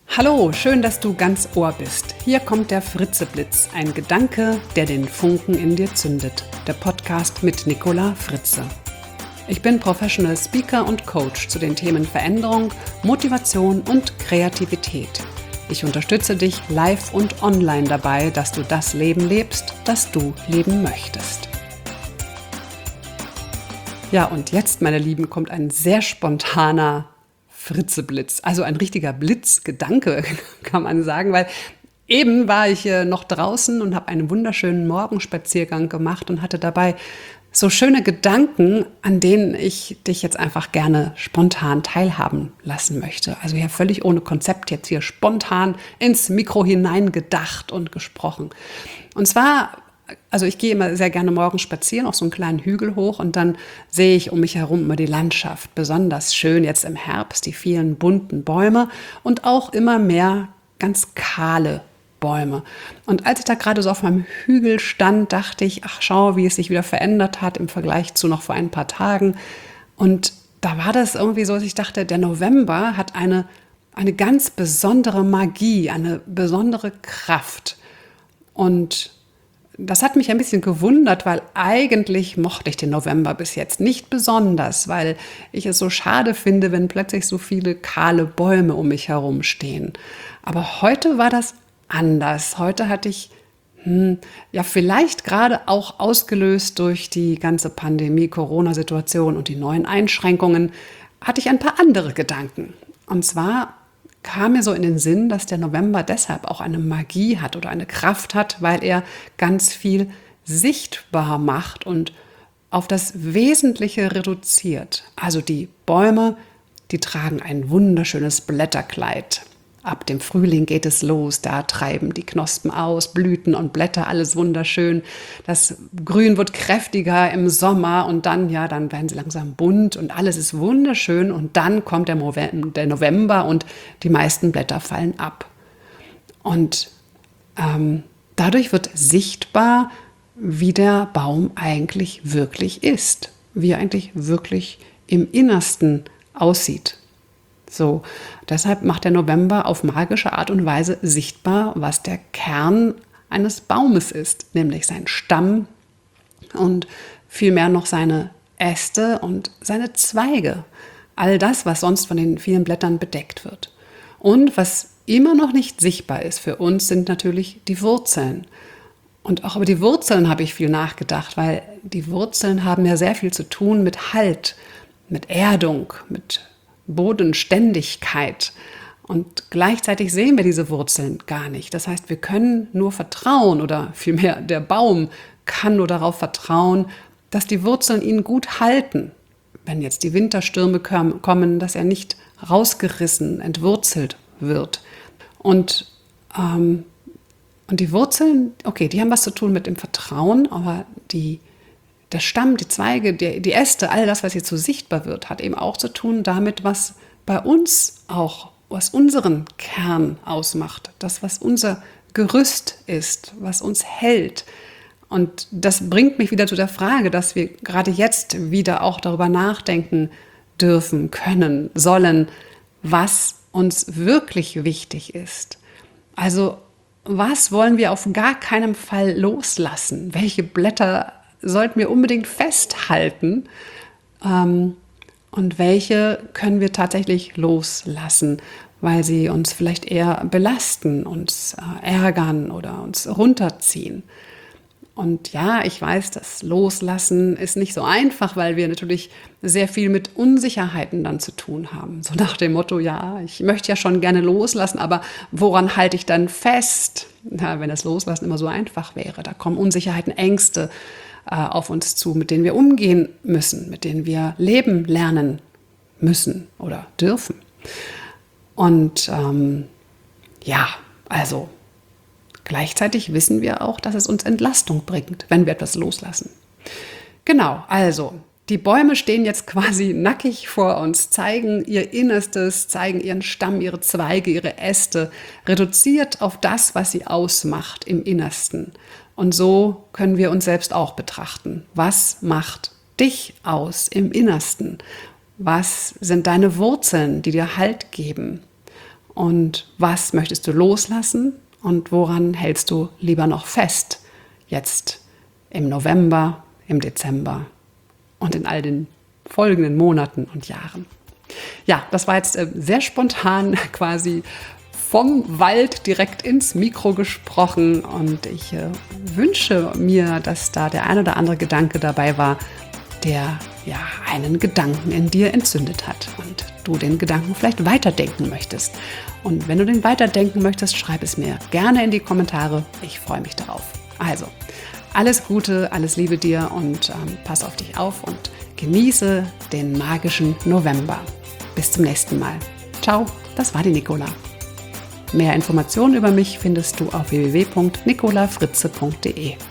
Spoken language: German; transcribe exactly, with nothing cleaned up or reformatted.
Hallo, schön, dass du ganz Ohr bist. Hier kommt der Fritzeblitz, ein Gedanke, der den Funken in dir zündet. Der Podcast mit Nicola Fritze. Ich bin Professional Speaker und Coach zu den Themen Veränderung, Motivation und Kreativität. Ich unterstütze dich live und online dabei, dass du das Leben lebst, das du leben möchtest. Ja, und jetzt, meine Lieben, kommt ein sehr spontaner Fritzeblitz, also ein richtiger Blitzgedanke, kann man sagen, weil eben war ich noch draußen und habe einen wunderschönen Morgenspaziergang gemacht und hatte dabei so schöne Gedanken, an denen ich dich jetzt einfach gerne spontan teilhaben lassen möchte. Also ja, völlig ohne Konzept jetzt hier spontan ins Mikro hinein gedacht und gesprochen. Und zwar, also ich gehe immer sehr gerne morgens spazieren, auf so einen kleinen Hügel hoch und dann sehe ich um mich herum immer die Landschaft. Besonders schön jetzt im Herbst, die vielen bunten Bäume und auch immer mehr ganz kahle Bäume. Und als ich da gerade so auf meinem Hügel stand, dachte ich, ach schau, wie es sich wieder verändert hat im Vergleich zu noch vor ein paar Tagen. Und da war das irgendwie so, dass ich dachte, der November hat eine, eine ganz besondere Magie, eine besondere Kraft. Und das hat mich ein bisschen gewundert, weil eigentlich mochte ich den November bis jetzt nicht besonders, weil ich es so schade finde, wenn plötzlich so viele kahle Bäume um mich herum stehen. Aber heute war das anders. Heute hatte ich, hm, ja vielleicht gerade auch ausgelöst durch die ganze Pandemie-Corona-Situation und die neuen Einschränkungen, hatte ich ein paar andere Gedanken. Und zwar kam mir so in den Sinn, dass der November deshalb auch eine Magie hat oder eine Kraft hat, weil er ganz viel sichtbar macht und auf das Wesentliche reduziert. Also die Bäume, die tragen ein wunderschönes Blätterkleid. Ab dem Frühling geht es los, da treiben die Knospen aus, Blüten und Blätter, alles wunderschön. Das Grün wird kräftiger im Sommer und dann, ja, dann werden sie langsam bunt und alles ist wunderschön und dann kommt der November und die meisten Blätter fallen ab. Und ähm, dadurch wird sichtbar, wie der Baum eigentlich wirklich ist, wie er eigentlich wirklich im Innersten aussieht. So, deshalb macht der November auf magische Art und Weise sichtbar, was der Kern eines Baumes ist, nämlich sein Stamm und vielmehr noch seine Äste und seine Zweige. All das, was sonst von den vielen Blättern bedeckt wird. Und was immer noch nicht sichtbar ist für uns, sind natürlich die Wurzeln. Und auch über die Wurzeln habe ich viel nachgedacht, weil die Wurzeln haben ja sehr viel zu tun mit Halt, mit Erdung, mit Bodenständigkeit. Und gleichzeitig sehen wir diese Wurzeln gar nicht. Das heißt, wir können nur vertrauen oder vielmehr der Baum kann nur darauf vertrauen, dass die Wurzeln ihn gut halten. Wenn jetzt die Winterstürme kommen, dass er nicht rausgerissen, entwurzelt wird. Und, ähm, und die Wurzeln, okay, die haben was zu tun mit dem Vertrauen, aber die Der Stamm, die Zweige, die, die Äste, all das, was jetzt so sichtbar wird, hat eben auch zu tun damit, was bei uns auch, was unseren Kern ausmacht. Das, was unser Gerüst ist, was uns hält. Und das bringt mich wieder zu der Frage, dass wir gerade jetzt wieder auch darüber nachdenken dürfen, können, sollen, was uns wirklich wichtig ist. Also, was wollen wir auf gar keinen Fall loslassen? Welche Blätter sollten wir unbedingt festhalten ähm, und welche können wir tatsächlich loslassen, weil sie uns vielleicht eher belasten, uns äh, ärgern oder uns runterziehen. Und ja, ich weiß, das Loslassen ist nicht so einfach, weil wir natürlich sehr viel mit Unsicherheiten dann zu tun haben. So nach dem Motto, ja, ich möchte ja schon gerne loslassen, aber woran halte ich dann fest? Na, wenn das Loslassen immer so einfach wäre, da kommen Unsicherheiten, Ängste auf uns zu, mit denen wir umgehen müssen, mit denen wir leben lernen müssen oder dürfen. Und ähm, ja, also gleichzeitig wissen wir auch, dass es uns Entlastung bringt, wenn wir etwas loslassen. Genau, also die Bäume stehen jetzt quasi nackig vor uns, zeigen ihr Innerstes, zeigen ihren Stamm, ihre Zweige, ihre Äste, reduziert auf das, was sie ausmacht im Innersten. Und so können wir uns selbst auch betrachten. Was macht dich aus im Innersten? Was sind deine Wurzeln, die dir Halt geben? und was möchtest du loslassen und woran hältst du lieber noch fest, jetzt im November, im Dezember und in all den folgenden Monaten und Jahren. Ja, das war jetzt sehr spontan quasi vom Wald direkt ins Mikro gesprochen und ich äh, wünsche mir, dass da der ein oder andere Gedanke dabei war, der ja einen Gedanken in dir entzündet hat und du den Gedanken vielleicht weiterdenken möchtest. Und wenn du den weiterdenken möchtest, schreib es mir gerne in die Kommentare. Ich freue mich darauf. Also, alles Gute, alles Liebe dir und ähm, pass auf dich auf und genieße den magischen November. Bis zum nächsten Mal. Ciao, das war die Nicola. Mehr Informationen über mich findest du auf w w w punkt nicola fritze punkt de.